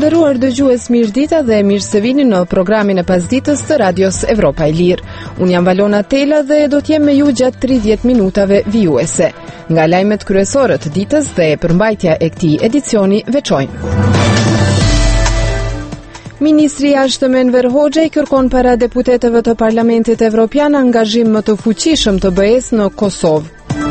nderuar dëgjues, mirëdita dhe mirë se vini në programin e pasditës të Radios Evropa e Lirë. Unë jam Valona Tela dhe do t'jem me ju gjatë 30 minutave vijuese. Nga lajmet kryesore të ditës dhe përmbajtja e këtij edicioni veçojnë. Ministri i Jashtëm Enver Hoxha kërkon para deputetëve të Parlamentit Evropian angazhim më të fuqishëm të BE-s në Kosovë.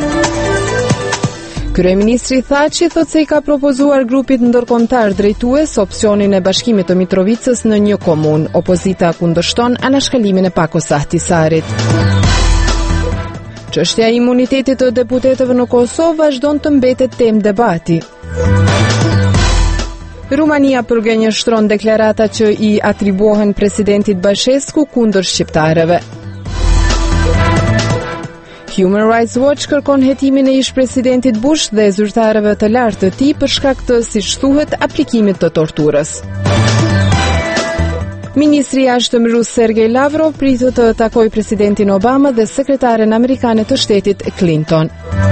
Kryeministri Thaçi thotë se i ka propozuar grupit ndërkombëtar drejtues opsionin e bashkimit të Mitrovicës në një komunë. Opozita kundërshton anashkalimin e Pakos Ahtisarit. Çështja e imunitetit të deputetëve në Kosovë vazhdon të mbetet temë debati. Rumania përgënjeshtron deklarata që i atribuohen presidentit Bashescu kundër shqiptarëve. Human Rights Watch kërkon hetimin e ish-presidentit Bush dhe zyrtarëve të lartë të tij për shkak të, siç thuhet, aplikimit të torturës. Ministri i Jashtëm rus Sergej Lavrov pritet të takojë presidentin Obama dhe sekretaren amerikane të shtetit Clinton.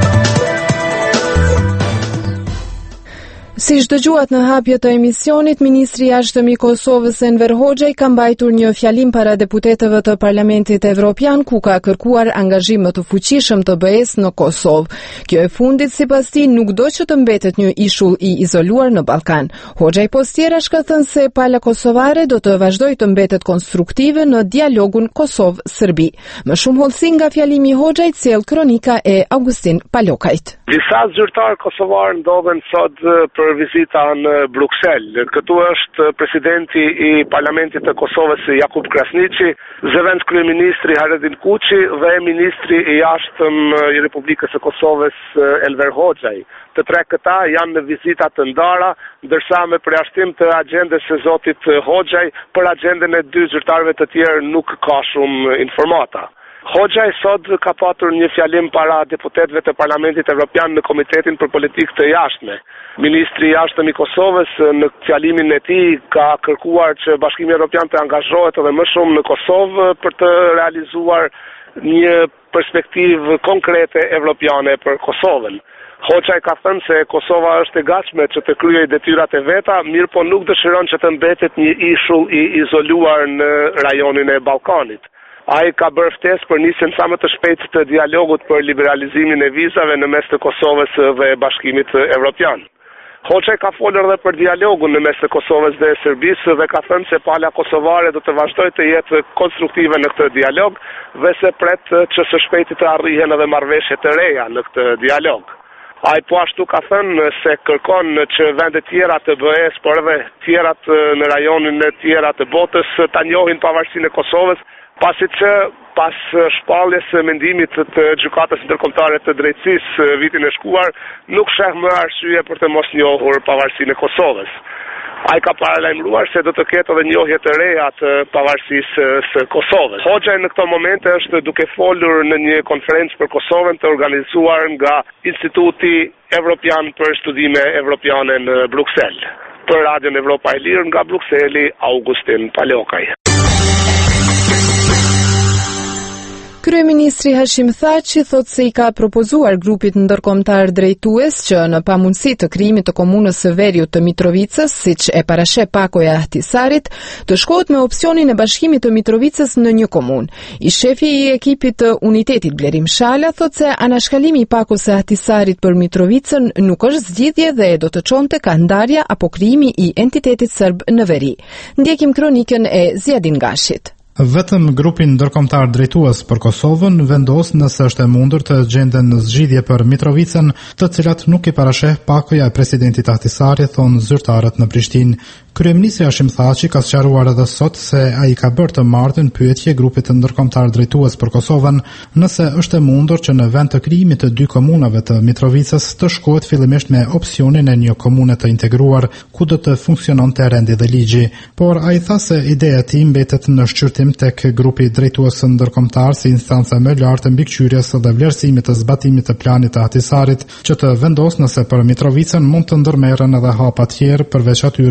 Siç dëgjuat në hapje të emisionit, ministri i Jashtëm i Kosovës Enver Hoxha ka mbajtur një fjalim para deputetëve të Parlamentit Evropian ku ka kërkuar angazhim më të fuqishëm të BE-s në Kosovë. Kjo e fundit sipas tij nuk do që të mbetet një ishull i izoluar në Ballkan. Hoxha i postjerash ka thënë se pala kosovare do të vazhdojë të mbetet konstruktive në dialogun Kosovë-Serbi. Më shumë hollësi nga fjalimi i Hoxhait sjell kronika e Augustin Palokajt. Disa zyrtar kosovar ndodhen sot për vizita në Bruksel. Këtu është presidenti i Parlamentit të Kosovës Jakub Krasniqi, zëvendës kryeministri Haredin Kuçi dhe ministri i Jashtëm i Republikës së Kosovës Enver Hoxha. Të tre këta janë në vizita të ndara, ndërsa me përjashtim të agjendës së zotit Hoxha, për agjendën e dy zyrtarëve të tjerë nuk ka shumë informata. Hoxha sot ka patur një fjalim para deputetëve të Parlamentit Evropian në Komitetin për Politikë të Jashtme. Ministri i Jashtëm i Kosovës në fjalimin e tij ka kërkuar që Bashkimi Evropian të angazhohet edhe më shumë në Kosovë për të realizuar një perspektivë konkrete evropiane për Kosovën. Hoxha ka thënë se Kosova është e gatshme që të kryejë detyrat e veta, mirë po nuk dëshiron që të mbetet një ishull i izoluar në rajonin e Ballkanit. Ai ka bërë ftesë për nisjen sa më të shpejtë të dialogut për liberalizimin e vizave në mes të Kosovës dhe Bashkimit Evropian. Hoxha ka folur edhe për dialogun në mes të Kosovës dhe Serbisë dhe ka thënë se pala kosovare do të vazhdojë të jetë konstruktive në këtë dialog dhe se pret që së shpejti të arrihen edhe marrëveshje të reja në këtë dialog. Ai po ashtu ka thënë se kërkon që vendet tjera të BE-s, por edhe tjerat në rajonin e tjera të botës ta njohin pavarësinë e Kosovës, pasi që pas shpalljes së mendimit të Gjykatës Ndërkombëtare të Drejtësisë vitin e shkuar, nuk sheh më arsye për të mos njohur pavarësinë e Kosovës. Ai ka paralajmëruar se do të ketë edhe njohje të reja të pavarësisë së Kosovës. Hoxha në këtë moment është duke folur në një konferencë për Kosovën të organizuar nga Instituti Evropian për Studime Evropiane në Bruksel. Për Radion Evropa e Lirë nga Brukseli, Augustin Palokaj. Kryeministri Hashim Thaçi thotë se i ka propozuar grupit ndërkombëtar drejtues që në pamundësi të krijimit të komunës së veriut të Mitrovicës, siç e parasheh Pakoja Ahtisarit, të shkohet me opsionin e bashkimit të Mitrovicës në një komunë. I shefi i ekipit të unitetit Blerim Shala thotë se anashkalimi i Pakos së Ahtisarit për Mitrovicën nuk është zgjidhje dhe do të çonte ka ndarja apo krijimi i entitetit serb në veri. Ndjekim kronikën e Ziadin Gashit. Vetëm grupin ndërkombëtar drejtues për Kosovën vendos nëse është e mundur të gjenden në zgjidhje për Mitrovicën, të cilat nuk i parasheh Pakoja e presidentit Ahtisari, thonë zyrtarët në Prishtinë. Kryeministri Hashim Thaçi ka sqaruar edhe sot se ai ka bërë të martën pyetje grupit të ndërkombëtar drejtues për Kosovën nëse është e mundur që në vend të krijimit të dy komunave të Mitrovicës të shkohet fillimisht me opsionin e një komune të integruar ku do të funksiononte rendi dhe ligji, por ai tha se ideja e tij mbetet në shqyrtim tek grupi drejtues ndërkombëtar si instanca më e lartë mbikëqyrjes dhe vlerësimit të zbatimit të planit të Ahtisarit, që të vendos nëse për Mitrovicën mund të ndërmerren edhe hapa të tjerë përveç atyre që parashehen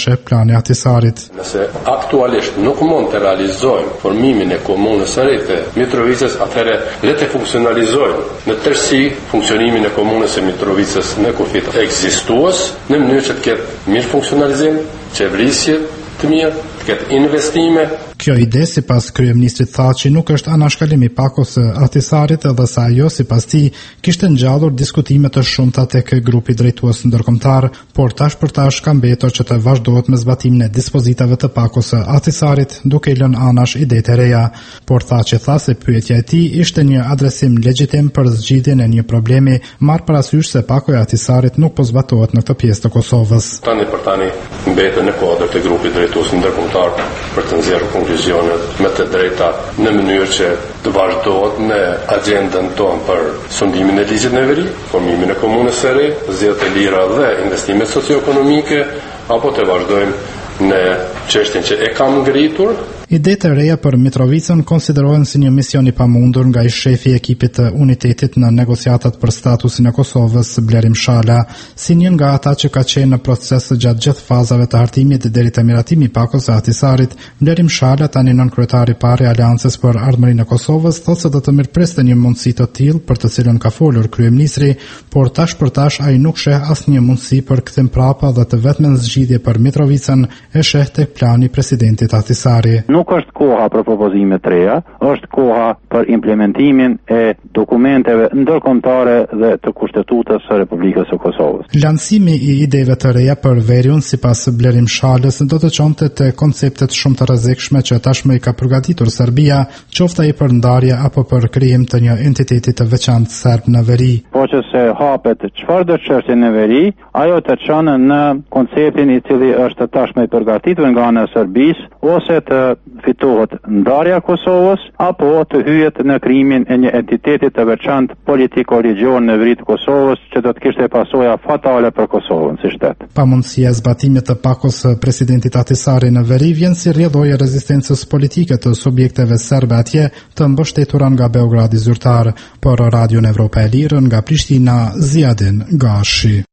parasheh plani Ahtisarit. Nëse aktualisht nuk mund të realizojmë formimin e komunës së re të Mitrovicës, atëherë le të funksionalizojmë në tërësi funksionimin e komunës së Mitrovicës në kufit ekzistues, në mënyrë që të ketë mirë funksionalizim, qeverisje të mirë, të ketë investime. Kjo ide, sipas kryeministrit Thaçi, nuk është anashkalimi i pakos së Ahtisarit, edhe sa ajo, sipas tij, kishte ngjallur diskutime të shumta tek grupi drejtues ndërkombëtar, por tash për tash ka mbetur që të vazhdohet me zbatimin e dispozitave të pakos së Ahtisarit, duke i lënë anash idetë e reja. Por Thaçi tha se pyetja e tij ishte një adresim legjitim për zgjidhjen e një problemi, marr parasysh se pakoja e Ahtisarit nuk po zbatohet në këtë pjesë të Kosovës. Tani për tani mbetet në kuadër të grupit drejtues ndërkombëtar për të nxjerrur konkluzionet me të drejta në mënyrë që të vazhdohet në agendën tonë për sundimin e ligjit në veri, formimin e komunës së re, zgjedhjet e lira dhe investimet socio-ekonomike, apo të vazhdojmë në çështjen që e kam ngritur. Idetë e reja për Mitrovicën konsiderohen si një mision i pamundur nga ish shefi i ekipit të unitetit në negociatat për statusin e Kosovës, Blerim Shala, si një nga ata që ka qenë në proces gjatë gjithë fazave të hartimit deri te miratimi i pakos së Ahtisarit. Blerim Shala, tani nënkryetari i parë i Aleancës për Ardhmërinë e Kosovës, thotë se do të mirëpriste një mundësi të tillë për të cilën ka folur kryeministri, por tash për tash ai nuk sheh asnjë mundësi për kthim prapa dhe të vetmen zgjidhje për Mitrovicën e sheh tek plani i presidentit Ahtisari. Nuk është koha për propozime të reja, është koha për implementimin e dokumenteve ndërkombëtare dhe të Kushtetutës së Republikës së Kosovës. Lansimi i ideve të reja për veriun, sipas Blerim Shalës, do të çonte te konceptet shumë të rrezikshme që tashmë i ka përgatitur Serbia, qoftë ai për ndarje apo për krijim të një entiteti të veçantë serb në veri. Po që se hapet çfarëdo çështje në veri, ajo të çon në konceptin i cili është tashmë i përgatitur nga ana e Serbisë, ose të fitohet ndarja e Kosovës apo të hyjet në krijimin e një entiteti të veçantë politiko-regjion në veri të Kosovës që do të kishte pasoja fatale për Kosovën si shtet. Pamundësia e zbatimit të pakos së presidentit Ahtisari në veri vjen si rrjedhojë e rezistencës politike të subjekteve serbe atje të mbështetura nga Beogradi zyrtar. Por Radio Evropa e Lirë nga Prishtina, Ziadin Gashi.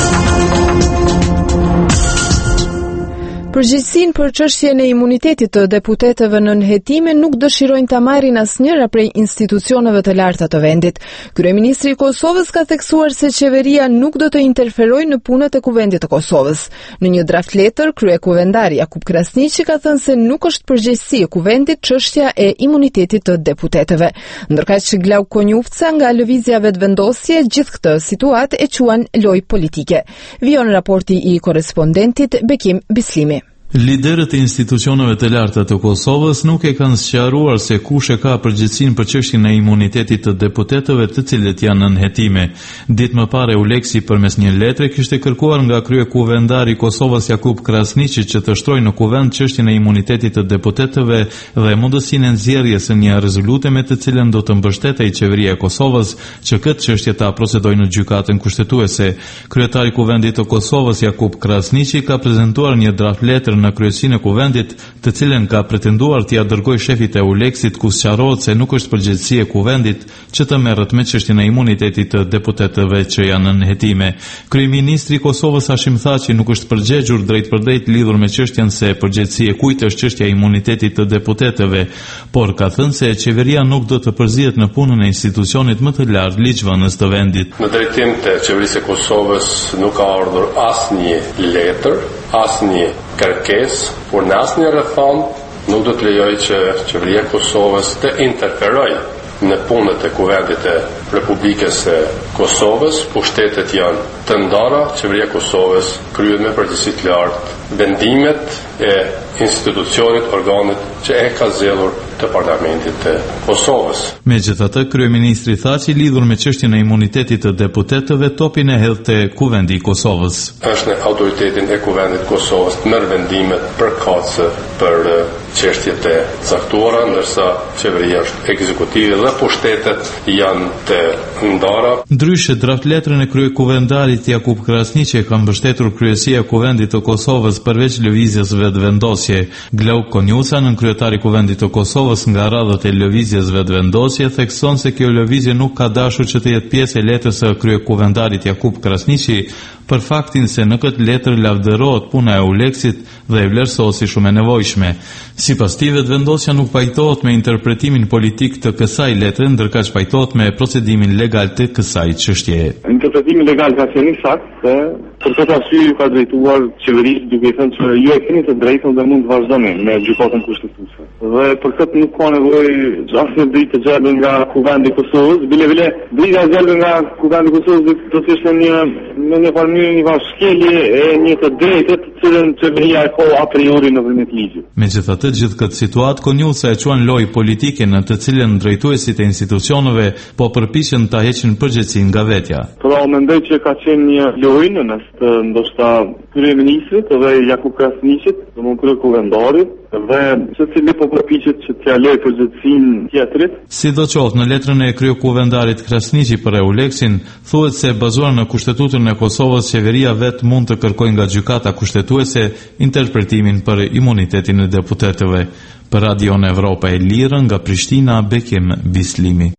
Përgjegjësinë për çështjen e imunitetit të deputetëve në nënhetime nuk dëshirojnë ta marrin asnjëra prej institucioneve të larta të vendit. Kryeministri i Kosovës ka theksuar se qeveria nuk do të interferojë në punët e Kuvendit të Kosovës. Në një draft letër, kryekuvendari Jakub Krasniqi ka thënë se nuk është përgjegjësi e Kuvendit çështja e imunitetit të deputetëve. Ndërkaq që Glauk Konjufca nga lëvizja vetëvendosje gjithë këtë situatë e quan lojë politike. Vijon raporti i korrespondentit Bekim Bislimi. Liderët e institucioneve të larta të Kosovës nuk e kanë sqaruar se kush e ka përgjegjësinë për çështjen e imunitetit të deputetëve të cilët janë në nënhetime. Ditë më parë Euleksi përmes një letre kishte kërkuar nga kryekuvendari i Kosovës Jakub Krasniqi që të shtrojë në kuvend çështjen e imunitetit të deputetëve dhe mundësinë e nxjerrjes së një rezolute me të cilën do të mbështetej qeveria e Kosovës që këtë çështje ta procedojë në gjykatën kushtetuese. Kryetari i Kuvendit të Kosovës Jakub Krasniqi ka prezantuar një draft letër në kryesinë e Kuvendit, të cilën ka pretenduar t'ia dërgojë shefit e Euleksit, ku sqarohet se nuk është përgjegjësi e Kuvendit që të merret me çështjen e imunitetit të deputetëve që janë në nënhetime. Kryeministri i Kosovës Hashim Thaçi nuk është përgjigjur drejtpërdrejt lidhur me çështjen se përgjegjësi e kujt është çështja e imunitetit të deputetëve, por ka thënë se qeveria nuk do të përzihet në punën e institucionit më të lartë ligjvënës të vendit. Në drejtim të qeverisë e Kosovës nuk ka ardhur asnjë letër, asnjë kërkesë, por në asnjë rrethon nuk do të lejoj që qeveria e Kosovës të interferojë në punët e Kuvendit të Republikës së Kosovës. Pushtetet janë të ndara, qeveria e Kosovës kryet me përgjegjësi të lartë vendimet e institucionit, organet që e ka zgjedhur të Parlamentit të Kosovës. Megjithatë, kryeministri Thaçi lidhur me çështjen e imunitetit të deputetëve topin e hedh te Kuvendi i Kosovës. Është në autoritetin e Kuvendit të Kosovës të merr vendimet përkatëse për çështjet e caktuara, ndërsa qeveria është ekzekutive dhe pushtetet janë të ndara. Ndryshe, draft letrën e kryekuvendarit Jakub Krasniqi ka mbështetur kryesia e Kuvendit të Kosovës përveç lëvizjes vetëvendosje. Glauk Konjuca, nënkryetari i Kuvendit të Kosovës nga radhët e lëvizjes vetëvendosje, thekson se kjo lëvizje nuk ka dashur që të jetë pjesë e letrës së kryekuvendarit Jakub Krasniqi, për faktin se në këtë letër lavdërohet puna e Euleksit dhe e vlerësohet si shumë e nevojshme. Sipas tij, vendosja nuk pajtohet me interpretimin politik të kësaj letre, ndërkaq pajtohet me procedimin legal të kësaj çështjeje. Interpretimi legal ka qenë saktë, për këtë arsye ka drejtuar qeverisë duke thënë se ju e keni të drejtën dhe mund të vazhdoni me gjykatën kushtetuese. Dhe për këtë nuk ka nevojë asnjë dritë të gjallë nga Kuvendi i Kosovës, bile drita e gjallë nga Kuvendi i Kosovës do të ishte një farë një shkelje e një të drejtë të cilën qeveria e ka a priori nëpërmjet ligjit. Megjithatë, gjithë këtë situatë konjullsa e quan lojë politike në të cilën drejtuesit e institucioneve po përpiqen ta heqin përgjegjësinë nga vetja. Pra mendoj që ka qenë një lojë në të ndoshta kryeministrit dhe Jakub Krasniqit, domthonë kryekuvendarit, dhe secili po përpiqet që t'ia lejë përgjegjësinë tjetrit. Sidoqoftë, në letrën e kryekuvendarit Krasniqi për Euleksin thuhet se bazuar në Kushtetutën e Kosovës, qeveria vet mund të kërkojë nga gjykata kushtetuese interpretimin për imunitetin e deputetëve. Për Radion Evropa e Lirë nga Prishtina, Bekim Bislimi.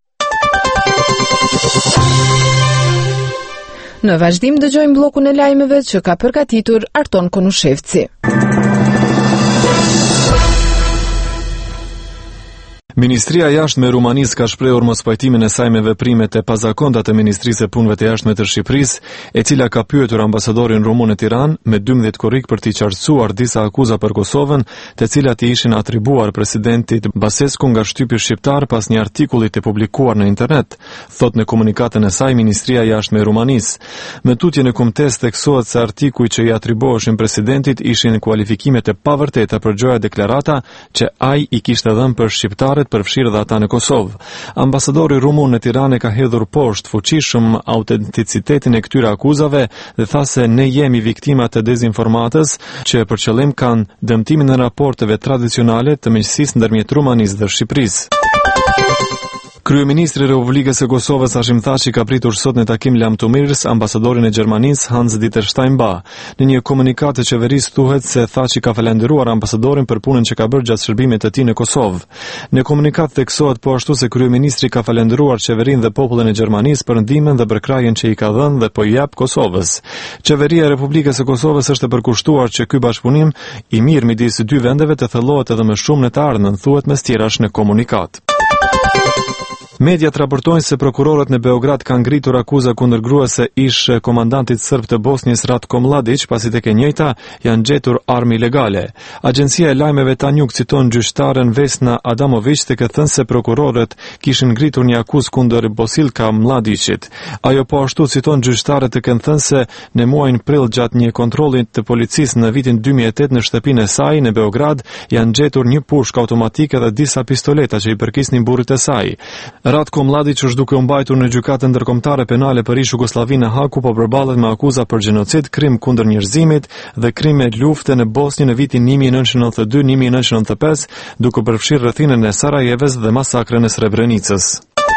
Në vazhdim dëgjojmë bllokun e lajmeve që ka përgatitur Arton Konushevci. Ministria e Jashtme e Rumanisë ka shprehur mospajtimin e saj me veprimet e pazakonta të Ministrisë së Punëve të Jashtme të Shqipërisë, e cila ka pyetur ambasadorin rumun në Tiranë me 12 korrik për t'i qartësuar disa akuza për Kosovën, të cilat i ishin atribuar presidentit Basescu nga shtypi shqiptar pas një artikulli të publikuar në internet, thot në komunikatën e saj Ministria e Jashtme e Rumanisë. Me tutje në kumtes theksohet se artikujt që i atribuoheshin presidentit ishin kualifikimet e pavërteta për gjoja deklarata që ai i kishte dhënë për shqiptarët përfshirë dhe ata në Kosovë. Ambasadori rumun në Tiranë ka hedhur poshtë fuqishëm autenticitetin e këtyre akuzave dhe tha se ne jemi viktima të dezinformatës që për qëllim kanë dëmtimin e raporteve tradicionale të miqësisë ndërmjet Rumanisë dhe Shqipërisë. Kryeministri i Republikës së Kosovës Hashim Thaçi ka pritur sot në takim lamtumirës ambasadorin e Gjermanisë Hans-Dieter Steinbach. Në një komunikat të qeverisë thuhet se Thaçi ka falendëruar ambasadorin për punën që ka bërë gjatë shërbimit të tij në Kosovë. Në komunikat theksohet po ashtu se kryeministri ka falendëruar qeverinë dhe popullin e Gjermanisë për ndihmën dhe bërkrajën që i ka dhënë dhe po i jep Kosovës. Qeveria e Republikës së Kosovës është e përkushtuar që ky bashkëpunim i mirë midis dy vendeve të thellohet edhe më shumë në të ardhmen, thuhet mes tjerash në komunikat. Mediat raportojnë se prokurorët në Beograd kanë ngritur akuza kundër gruasë ish komandantit serb të Bosnjës Ratko Mladić, pasi tek e njëjta janë gjetur armë ilegale. Agjencia e lajmeve Tanjug citon gjyqtaren Vesna Adamović tek e thënë se prokurorët kishin ngritur një akuzë kundër Bosilka Mladićit. Ajo po ashtu citon gjyqtarët tek e thënë se në muajin prill gjatë një kontrolli të policisë në vitin 2008 në shtëpinë e saj në Beograd janë gjetur një pushkë automatike dhe disa pistoleta që i përkisnin burrit e saj. Ratko Mladić është duke u mbajtur në gjykatën ndërkombëtare penale për ish Jugosllavinë e Haku, po përballet me akuza për gjenocid, krim kundër njerëzimit dhe krime lufte në Bosnjë në vitin 1992-1995, duke përfshirë rrethinën e Sarajevës dhe masakrën e Srebrenicës.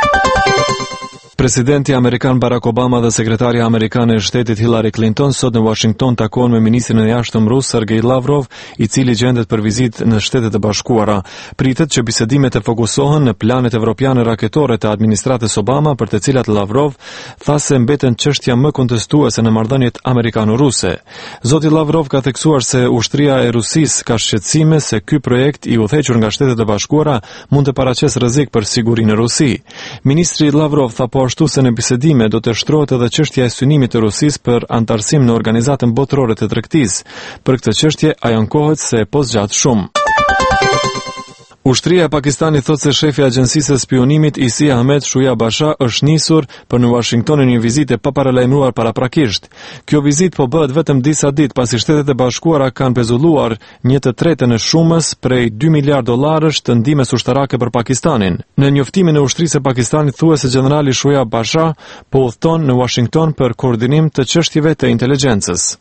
Presidenti Amerikan Barack Obama dhe sekretarja amerikane e shtetit Hillary Clinton sot në Washington takohen me ministrin e jashtëm rus Sergej Lavrov, i cili gjendet për vizitë në Shtetet e Bashkuara. Pritet që bisedimet të fokusohen në planet evropiane raketore të administratës Obama, për të cilat Lavrov tha se mbeten çështja më kontestuese në marrëdhëniet amerikano-ruse. Zoti Lavrov ka theksuar se ushtria e Rusisë ka shqetësime se ky projekt i udhëhequr nga Shtetet e Bashkuara mund të paraqesë rrezik për sigurinë e Rusi. Ministri Lavrov tha po ashtu se në bisedime do të shtrohet edhe çështja e synimit të Rusisë për antarësim në Organizatën Botërore të Tregtisë. Për këtë çështje ai ankohet se po zgjat shumë. Ushtria e Pakistanit thot se shefi i agjencisë së spionimit Isi Ahmed Shuja Basha është nisur për në Washington në një vizitë pa paralajmëruar paraprakisht. Kjo vizitë po bëhet vetëm disa ditë pasi Shtetet e Bashkuara kanë pezulluar 1/3 e shumës prej $2 miliardë të ndihmës ushtarake për Pakistanin. Në njoftimin e ushtrisë së Pakistanit thuhet se generali Shuja Basha po udhton në Washington për koordinim të çështjeve të inteligjencës.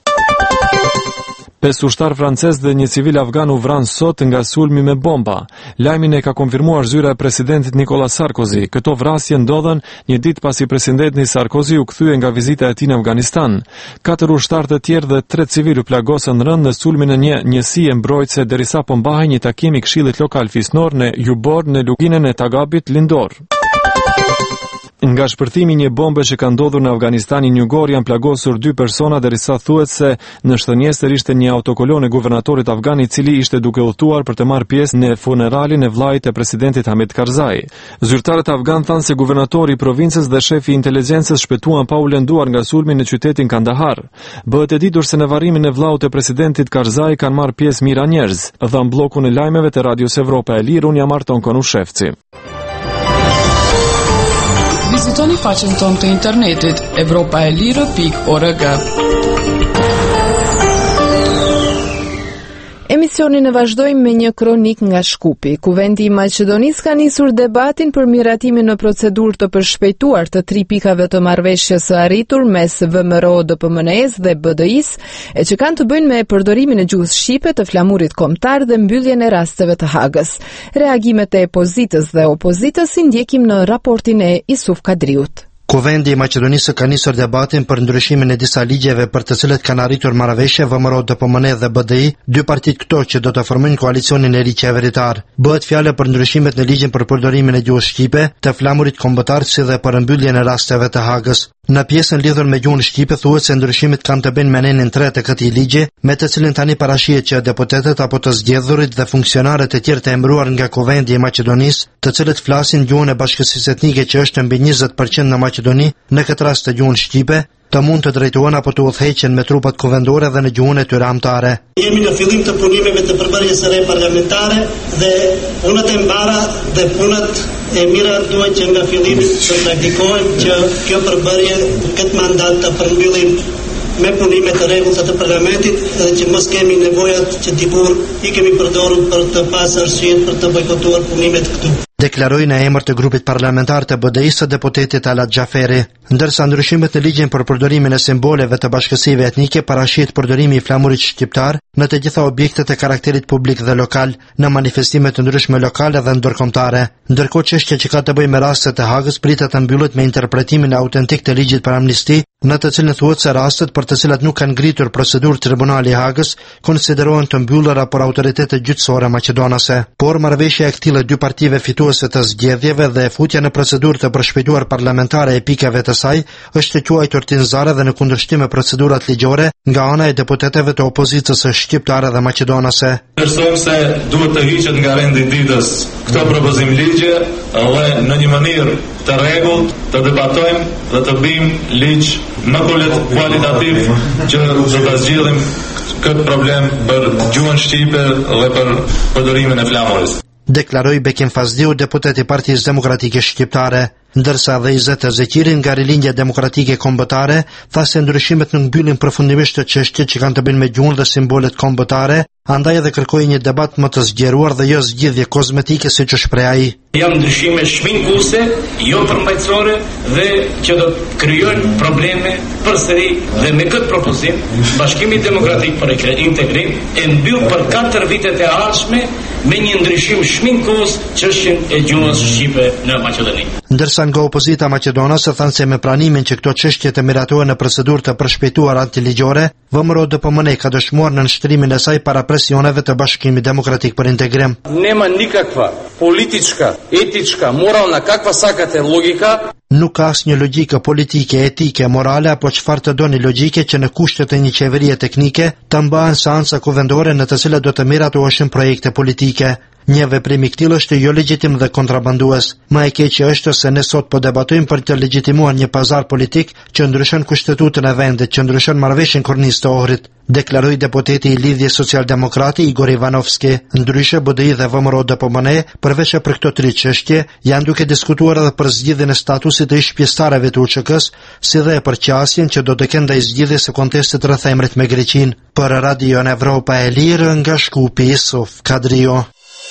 5 ushtar francez dhe një civil afgan u vranë sot nga sulmi me bomba. Lajmin e ka konfirmuar zyra e presidentit Nicolas Sarkozy. Këto vrasje ndodhen një ditë pasi presidenti Sarkozy u kthye nga vizita e tij në Afganistan. 4 ushtar të tjerë dhe 3 civil u plagosën rënd në sulmin e një njësie mbrojtëse derisa po mbahej një takim i Këshillit Lokal Fisnor në Jubor në luginën e Tagabit lindor. Nga shpërthimi një bombe që ka ndodhur në Afganistan, në Ugor janë plagosur 2 persona, derisa thuhet se në shënjestër ishte një autokolon e guvernatorit afgan i cili ishte duke udhëtuar për të marrë pjesë në funeralin e vllait e presidentit Hamid Karzai. Zyrtarët afgan thanë se guvernatori i provincës dhe shefi i inteligjencës shpëtuan pa u lënduar nga sulmi në qytetin Kandahar. Bëhet e ditur se në varrimin e vllaut e presidentit Karzai kanë marrë pjesë mijëra njerëz, dhan bllokun e lajmeve të Radios Evropa e Lirë. Unë jam Arton Konushevci. Vizitoni faqen tonë të internetit evropaelire.org. Emisionin e vazhdojmë me një kronik nga Shkupi. Kuvendi i Maqedonisë ka nisur debatin për miratimin në procedurë të përshpejtuar të 3 pikave të marrëveshjes së arritur mes VMRO, DPMNE-s dhe BDI-s, e që kanë të bëjnë me përdorimin e gjuhës shqipe të flamurit kombëtar dhe mbylljen e rasteve të Hagës. Reagimet e pozitës dhe opozitës i ndjekim në raportin e Isuf Kadriut. Kuvendi i Maqedonisë ka nisur debatin për ndryshimin e disa ligjeve për të cilët kanë arritur marrëveshje VMRO, DPMNE dhe BDI, 2 partitë këto që do të formojnë koalicionin e ri qeveritar. Bëhet fjalë për ndryshimet në ligjin për përdorimin e gjuhës shqipe të flamurit kombëtar si dhe për mbylljen e rasteve të Hagës. Në pjesën lidhur me gjuhën shqipe thuhet se ndryshimet kanë të bëjnë me nenin 3 të këtij ligji, me të cilin tani parashihet që deputetët apo të zgjedhurit dhe funksionarët e tjerë të emëruar nga Kuvendi i Maqedonisë, të cilët flasin gjuhën e bashkësisë etnike që është mbi 20% në Maqedoni, në këtë rast të gjuhën shqipe, të mund të drejtohen apo të udhëheqen me trupat kuvendore dhe në gjuhën e tyre amtare. Jemi në fillim të punimeve të përbërjes së re parlamentare dhe punët e mbara dhe punët e mira duhet që nga fillimi të praktikohen që kjo përbërje këtë mandat të përmbyllim me punime të rregullta të parlamentit dhe që mos kemi nevojat që dikur i kemi përdorur për të pasur arsye për të bojkotuar punimet këtu. Deklaroi në emër të grupit parlamentar të BDI-së deputetit Alat Xhaferi. Ndërsa ndryshimet në ligjin për përdorimin e simboleve të bashkësive etnike parashihet përdorimi i flamurit shqiptar në të gjitha objektet e karakterit publik dhe lokal, në manifestime të ndryshme lokale dhe ndërkombëtare. Ndërkohë çështja që ka të bëjë me rastet e Hagës pritet të mbyllet me interpretimin autentik të ligjit për amnisti, në të cilin thuhet se rastet për të cilat nuk kanë ngritur procedurë tribunali i Hagës konsiderohen të mbyllura për autoritetet gjyqësore maqedonase. Por marrëveshja e këtyre 2 partive fituese të zgjedhjeve dhe futja në procedurë të përshpejtuar parlamentare e pikave të saj është të quajtur tinzare dhe në kundërshtim me procedurat ligjore nga ana e deputetëve të opozicës shqiptare dhe maqedonase. Besojmë se duhet të hiqet nga rendi ditës këto propozim ligje dhe në një mënyrë të rregullt të debatojmë dhe të bëjmë ligj më kualitativ që do të zgjidhim këtë problem për gjuhën shqipe dhe për përdorimin e flamurit. Deklaroi Bekim Fazliu, deputet i Partisë Demokratike Shqiptare, ndërsa dhe Izet Ezeqirin nga Rilindja Demokratike Kombëtare tha se ndryshimet nuk mbyllin përfundimisht të çështjet që kanë të bëjnë me gjuhën dhe simbolet kombëtare, andaj edhe kërkoi një debat më të zgjeruar dhe jo zgjidhje kozmetike siç e shpreh ai. Janë ndryshime shminkuese, jo përmbajtësore dhe që do të krijojnë probleme përsëri dhe me këtë propozim Bashkimi Demokratik për Integrim e mbyll për 4 vitet e ardhshme me një ndryshim shminkues çështjen e gjuhës shqipe në Maqedoni. Ndërsa nga opozita maqedonase thanë se me pranimin që këto çështje të miratohen në procedurë të përshpejtuar antiligjore, VMRO DPMNE ka dëshmuar në nënshtrimin e saj para presioneve të Bashkimit Demokratik për Integrim. Nema nikakva politička, etička, moralna, kakva sakate logika. Nuk ka asnjë logjikë politike, etike, morale apo çfarë të doni logjike që në kushtet e një qeverie teknike të mbahen seanca kuvendore në të cilat do të miratoheshin projekte politike. Një veprim i këtillë është jo legjitim dhe kontrabandues. Më e keqja është se ne sot po debatojmë për të legjitimuar një pazar politik që ndryshon kushtetutën e vendit, që ndryshon marrëveshjen kornisë të Ohrit, deklaroi deputeti i Lidhjes Socialdemokrati Igor Ivanovski. Ndryshe BDI dhe VMRO DPMNE, përveç për këto 3 çështje, janë duke diskutuar edhe për zgjidhjen e statusit të ish-pjesëtarëve të UÇK-s, si dhe për qasjen që do të kenë ndaj zgjidhjes së kontestit rreth emrit me Greqinë. Për Radio Evropa e Lirë nga Shkupi, Isuf Kadrio.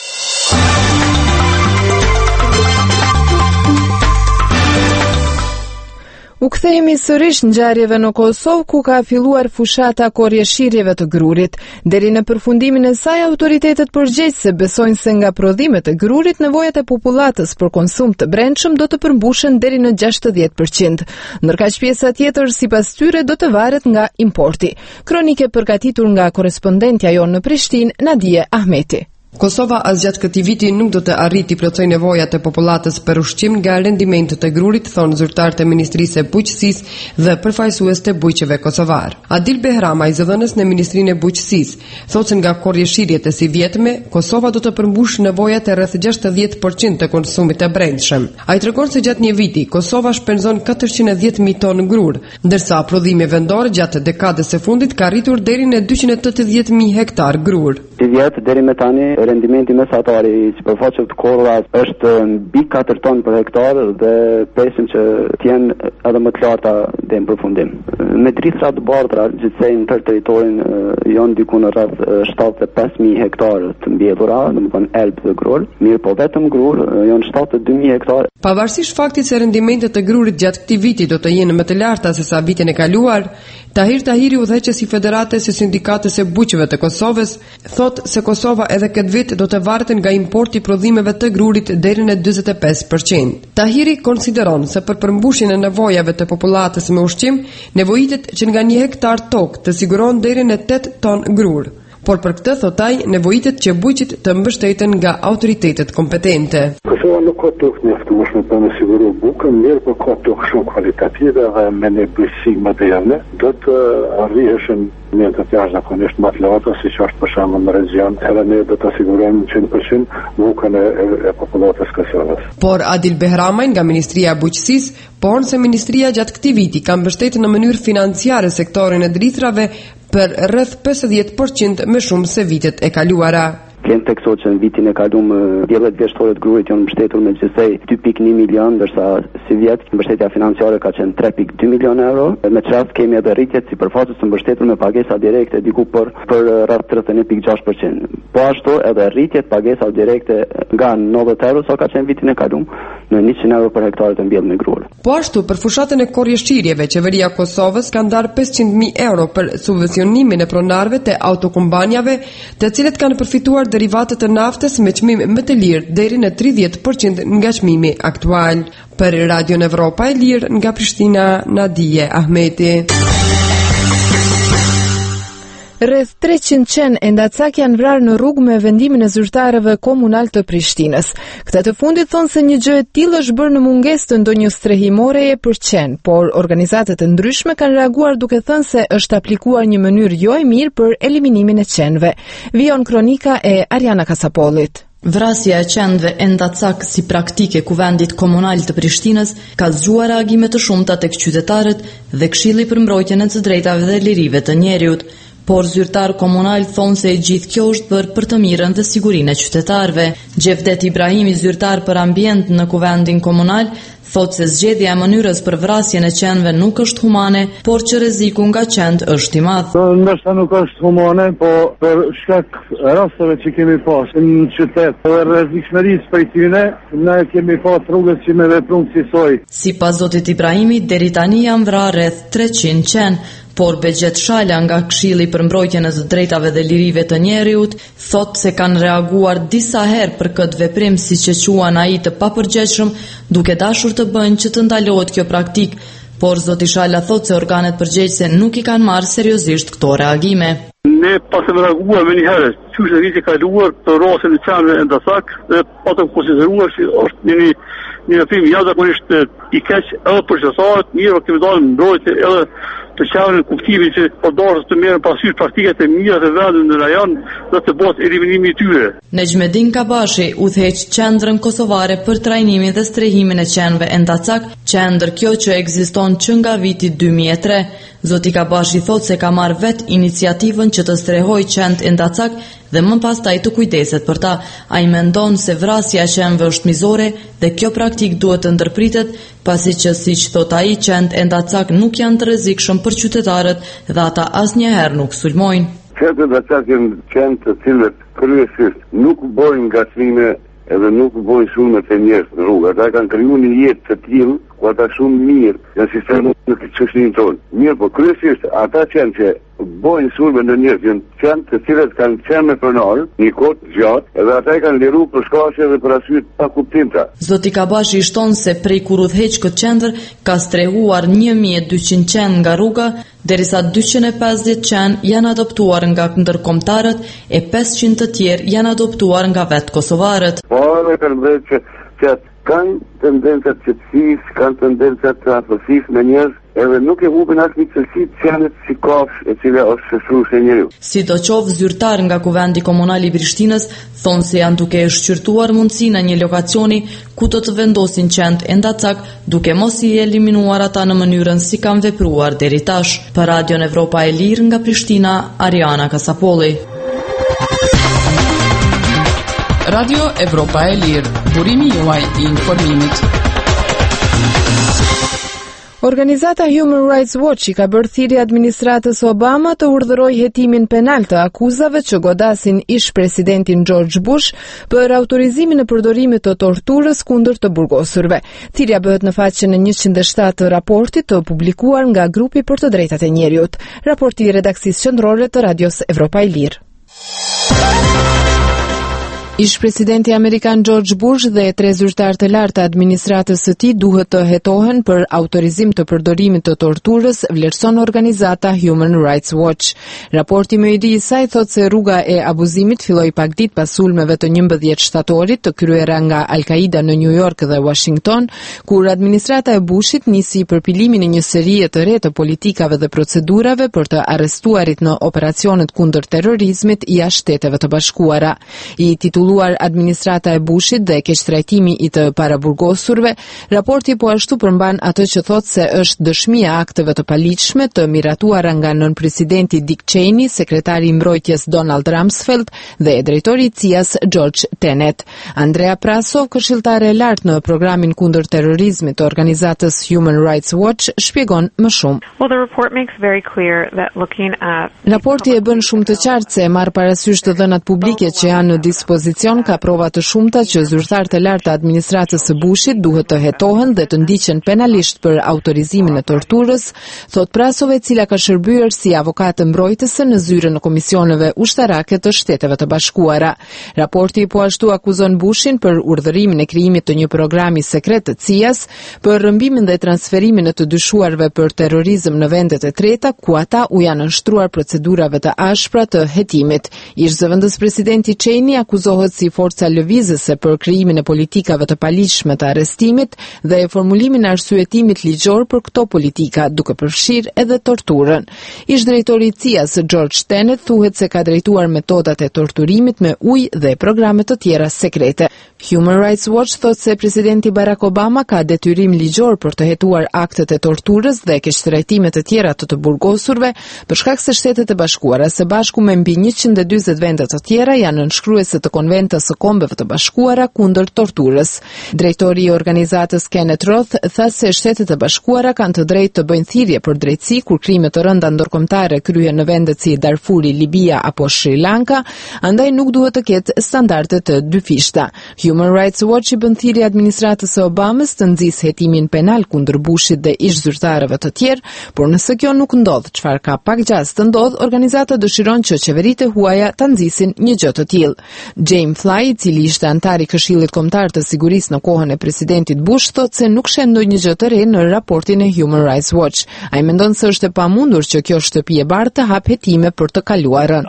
U kthehemi sërish ngjarjeve në Kosovë, ku ka filluar fushata korrjeshirjeve të grurit. Deri në përfundimin e saj, autoritetet përgjegjëse besojnë se nga prodhimet e grurit, nevojat e popullatës për konsum të brendshëm do të përmbushen deri në 60%. Ndërkaq pjesa tjetër sipas tyre do të varet nga importi. Kronike përgatitur nga korrespondentja jonë në Prishtinë, Nadije Ahmeti. Kosova asgjatë këtij viti nuk do të arrijë të plotësojë nevojat e popullatës për ushqim nga rendimentet e grurit, thonë zyrtarët e Ministrisë së Bujqësisë dhe përfaqësues të bujqeve kosovar. Adil Behramaj, zëdhënës në Ministrinë e Bujqësisë, thotë se nga korrjeshirjet e sivjetme, Kosova do të përmbushë nevojat e rreth 60% të konsumit të brendshëm. Ai tregon se gjatë një viti Kosova shpenzon 410.000 tonë grur, ndërsa prodhimi vendor gjatë dekadës së fundit ka arritur deri në 280.000 hektar grur. Deri më tani rendimenti mesatar i sipërfaqes të korrave është mbi 4 ton për hektar dhe presim që të jenë edhe më të larta deri në përfundim. Me drithra të bardha gjithsej në tërë territorin janë diku në rreth 75.000 hektar të mbjellura, domethënë elb dhe grur, mirë po vetëm grur janë 72.000 hektar. Pavarësisht faktit se rendimentet e grurit gjatë këtij viti do të jenë më të larta se sa vitin e kaluar, Tahir Tahiri, udhëheqësi i Federatës së Sindikatës së Bujqeve të Kosovës, thotë se Kosova edhe këtë vit do të varet nga importi i prodhimeve të grurit deri në 45%. Tahiri konsideron se për përmbushjen e nevojave të popullatës me ushqim, nevojitet që nga 1 hektar tokë të siguron deri në 8 ton grur. Por për këtë, thotaj, nevojitet që bujqit të mbështeten nga autoritetet kompetente. Kosova nuk ka tokë mjaftueshme për me siguru bukën, mirë për ka tokë shumë kvalitative dhe me një bujqësi moderne, do të arriheshin të jashtëzakonisht më të larta, siç është për shembull në region, edhe ne do të sigurojmë 100% bukën e popullatës Kosovës. Por Adil Behramaj nga Ministria e Bujqësisë pohon se ministria gjatë këtij viti ka mbështetur në mënyrë financiare sektorin e drithrave për rreth 50% më shumë se vitet e kaluara. Kënë të kësot që në vitin e kalum djelet vjeshtorit grurit janë mbështetur me gjithsej 2.1 milion, ndërsa si vjetë mbështetja financiare ka qenë 3.2 milion euro. Me qast kemi edhe rritjet si përfaqës të mbështetur me pagesa direkte diku për rreth 31.6%. Po ashtu edhe rritjet pagesa direkte nga 90 euro sa ka qenë vitin e kalum në 100 euro për hektaret e mbjellë me grur. Po ashtu për fushatën e korrjeshtirjeve, qeveria Kosovës ka ndarë 500.000 euro për subvencionimin e pronarëve të autokombanjave, të cilët kanë përfituar derivatet të naftës me çmim më të lirë deri në 30% nga çmimi aktual. Për Radio Evropa e Lirë nga Prishtina, Nadije Ahmeti. Rreth 300 qenë e ndacak janë vrarë në rrugë me vendimin e zyrtarëve komunal të Prishtinës. Këtë të fundit thonë se një gjë e tillë është bërë në mungesë të ndonjë strehimoreje për qenë, por organizatat të ndryshme kanë reaguar duke thënë se është aplikuar një mënyrë jo e mirë për eliminimin e qenëve. Vijon kronika e Ariana Kasapollit. Vrasja e qenëve e ndacak si praktike kuvendit komunal të Prishtinës ka zgjuar reagime të shumta tek qytetarët dhe Këshilli për mbrojtjen e të drejtave dhe lirive të njerëzit. Por zyrtar komunal thonë se gjithë kjo është bërë për të mirën dhe sigurinë e qytetarëve. Gjevdet Ibrahimi, zyrtar për ambient në kuvendin komunal, thotë se zgjedhja e mënyrës për vrasjen e qenëve nuk është humane, por që rreziku nga qenët është i madh. Ndoshta nuk është humane, po për shkak rasteve që kemi pasur në qytet, dhe rrezikshmërisë prej tyre, ne kemi pasur rrugës që me veprun kësaj. Sipas zotit Ibrahimi, deri tani janë vrarë rreth 300 qenë. Por Begjet Shala nga Këshilli për mbrojtjen e të drejtave dhe lirive të njerëzit thotë se kanë reaguar disa herë për këtë veprim, siç e quan ai të papërgjegjshëm, duke dashur të bëjnë që të ndalohet kjo praktikë, por zoti Shala thotë se organet përgjegjëse nuk i kanë marrë seriozisht këto reagime. Ne pasëm reaguar me një herë, qysh e viti kaluar për rastin e qenëve e ndacak dhe patëm konsideruar që është një veprim jashtëzakonisht i keq edhe për qytetarët, mirë kemi dalë mbrojtje edhe të qenëve kuptimin që përdorës të merren parasysh praktikat e mira të vendit në rajon dhe të bëhet eliminimi i tyre. Nejmedin Kabashi udhëheq qendrën kosovare për trajnimin dhe strehimin e qenëve e ndacak, qendër kjo që ekziston që nga viti 2003. Zoti Kabashi thotë se ka marrë vet iniciativën që të strehojë qenët e ndacak dhe më pastaj të kujdeset për ta. Ai mendon se vrasja e qenëve është mizore dhe kjo praktikë duhet të ndërpritet, pasi që siç thot ai, qenët e ndacak nuk janë të rrezikshëm për qytetarët dhe ata asnjëherë nuk sulmojnë. Qenët e ndacak janë qenë të cilët kryesisht nuk bojnë ngacmime edhe nuk bojnë sulme të njerëz në rrugë. Ata kanë krijuar një jetë të tillë ku ata shumë mirë në sistemin në çështjen tonë. Mirë, po kryesisht ata që bojnë sulme në njerëz janë të cilët kanë qenë me pronar një kohë gjatë edhe ata i kanë liruar për shkaqe dhe për arsye pa kuptimta. Zoti Kabashi shton se prej kur udhëheq këtë qendër ka strehuar 1200 qenë nga rruga, derisa 250 qenë janë adoptuar nga ndërkombëtarët e 500 të tjerë janë adoptuar nga vetë kosovarët. Po, me përmbledh që kanë tendencat qetësisë, kanë tendencat të afërsisë me njerëz, edhe nuk e hupin as një cilësi të qenit si kafsh e cila është shëshruar e njeriu. Sidoqoftë zyrtar nga Kuvendi Komunal i Prishtinës thonë se janë duke shqyrtuar mundësinë në një lokacioni ku do të vendosin qend e ndacak, duke mos i eliminuar ata në mënyrën si kanë vepruar deri tash. Për Radion Evropa e Lirë nga Prishtina, Ariana Kasapolli. Radio Evropa e Lirë, burimi juaj i informimit. Organizata Human Rights Watch i ka bërë thirrje administratës Obama të urdhërojë hetimin penal të akuzave që godasin ish presidentin George Bush për autorizimin e përdorimit të torturës kundër të burgosurve. Thirrja bëhet në faqen e 107 të raportit të publikuar nga Grupi për të Drejtat e Njerëzit. Raporti i redaksisë qendrore të Radios Evropa e Lirë. Ish presidenti amerikan George Bush dhe 3 zyrtarë të lartë të administratës së tij duhet të hetohen për autorizim të përdorimit të torturës, vlerëson organizata Human Rights Watch. Raporti më i ri i saj thotë se rruga e abuzimit filloi pak ditë pas sulmeve të 11 shtatorit të kryera nga Al-Qaida në New York dhe Washington, kur administrata e Bushit nisi përpilimin e një serie të re të politikave dhe procedurave për të arrestuarit në operacionet kundër terrorizmit jashtë Shteteve të Bashkuara. I titulluar administrata e Bushit dhe keqtrajtimi i të paraburgosurve, raporti po ashtu përmban atë që thotë se është dëshmi e akteve të paligjshme të miratuara nga nën-presidenti Dick Cheney, sekretari i mbrojtjes Donald Rumsfeld dhe drejtori i CIA-s George Tenet. Andrea Prasov, këshilltare e lartë në programin kundër terrorizmit të organizatës Human Rights Watch, shpjegon më shumë. Raporti e bën shumë të qartë se marr parasysh të dhënat publike që janë në dispozicion ka prova të shumta që zyrtarët e lartë të administratës së Bushit duhet të hetohen dhe të ndiqen penalisht për autorizimin e torturës, thot Prasov, e cila ka shërbyer si avokate mbrojtëse në zyrën e komisioneve ushtarake të Shteteve të Bashkuara. Raporti po ashtu akuzon Bushin për urdhërimin e krijimit të një programi sekret të CIA-s, për rrëmbimin dhe transferimin e të dyshuarve për terrorizëm në vendet e treta, ku ata u janë nënshtruar procedurave të ashpra të hetimit. Ish zëvendës presidenti Cheney akuzohet si forca lëvizëse për krijimin e politikave të paligjshme të arrestimit dhe formulimin e arsyetimit ligjor për këto politika, duke përfshirë edhe torturën. Ish drejtori i CIA-s George Tenet thuhet se ka drejtuar metodat e torturimit me ujë dhe programe të tjera sekrete. Human Rights Watch thot se presidenti Barack Obama ka detyrim ligjor për të hetuar aktet e torturës dhe keqtrajtimet e tjera të burgosurve, për shkak se Shtetet e Bashkuara së bashku me mbi 140 vende të tjera janë nënshkruese të konventës së Kombeve të Bashkuara kundër torturës. Drejtori i organizatës Kenneth Roth tha se Shtetet e Bashkuara kanë të drejtë të bëjnë thirrje për drejtësi kur krime të rënda ndërkombëtare kryhen në vendet si Darfuri, Libia apo Sri Lanka, andaj nuk duhet të ketë standarde të dyfishta. Human Rights Watch i bën thirrje administratës së Obamës të nxjisë hetimin penal kundër Bushit dhe ish zyrtarëve të tjerë, por nëse kjo nuk ndodh, çfarë ka pak gjas të ndodh, organizata dëshiron që qeveritë huaja ta nxjisin një gjë të tillë. James Fly, i cili ishte antar i Këshillit Kombëtar të Sigurisë në kohën e presidentit Bush, thotë se nuk sheh ndonjë gjë të re në raportin e Human Rights Watch. Ai mendon se është e pamundur që kjo shtëpi e bardhë të hap hetime për të kaluarën.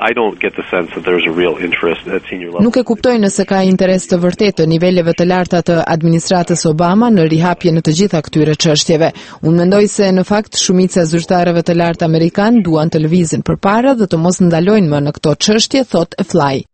Nuk e kuptoj nëse ka interes të vërtetë të niveleve të larta të administratës Obama në rihapje në të gjitha këtyre çështjeve. Unë mendoj se në fakt shumica e zyrtarëve të lartë amerikan duan të lëvizin përpara dhe të mos ndalojnë më në këto çështje, thot Fly.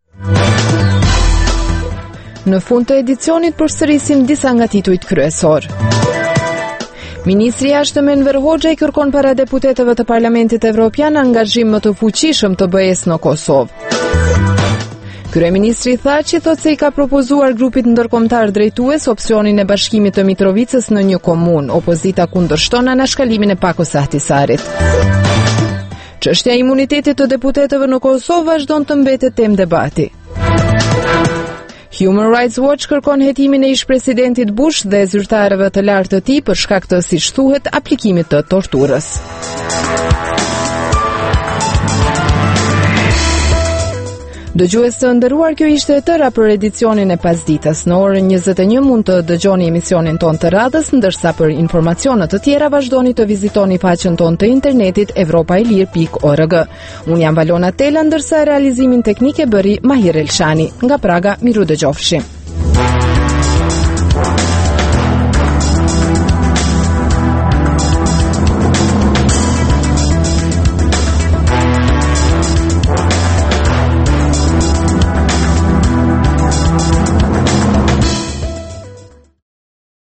Në fund të edicionit përsërisim disa nga titujt kryesor. Ministri i Jashtëm Enver Hoxha i kërkon para deputetëve të Parlamentit Evropian angazhim më të fuqishëm të BE-s në Kosovë. Kryeministri Thaçi thotë se i ka propozuar grupit ndërkombëtar drejtues opsionin e bashkimit të Mitrovicës në një komunë. Opozita kundërshton anashkalimin e Pakos Ahtisarit. Çështja e imunitetit të deputetëve në Kosovë vazhdon të mbetet temë debati. Human Rights Watch kërkon hetimin e ish-presidentit Bush dhe zyrtarëve të lartë të tij për shkak të, siç thuhet, aplikimit të torturës. Dëgjues të nderuar, kjo ishte e tëra për edicionin e pasdites. Në orën 21 mund të dëgjoni emisionin ton të radhës, ndërsa për informacione të tjera vazhdoni të vizitoni faqen ton të internetit evropaelir.org. Unë jam Valona Tela, ndërsa realizimin teknik e bëri Mahir Elshani. Nga Praga, miru dëgjofshim.